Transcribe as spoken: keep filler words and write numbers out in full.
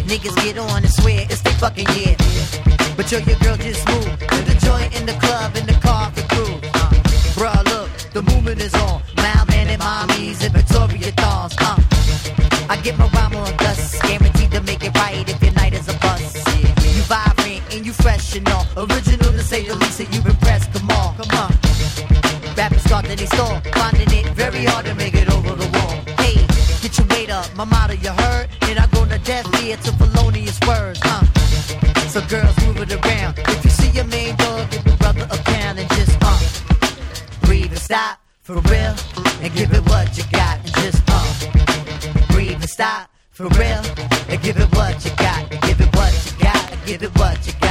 Niggas get on and swear it's the fucking year. But yo, your girl just moved to the joint in the club in the car for crew. Uh, bruh, look, the movement is on. Malman and mommies and Victoria dolls. Uh, I get my rhyme on dust, guaranteed to make it right if your night is a bust. Yeah. You vibrant and you fresh and all, original to say the least, and you impressed. Come on, come on. Rappers start that they stall, finding it very hard to make it over the wall. Hey, get your weight up, my motto you heard, and I go to death ear to felonious words. Uh. So girls move it around. If you see your main dog, give your brother a pound and just uh breathe and stop for real, and give it what you got and just uh breathe and stop for real, and give it what you got, and give it what you got, and give it what you got.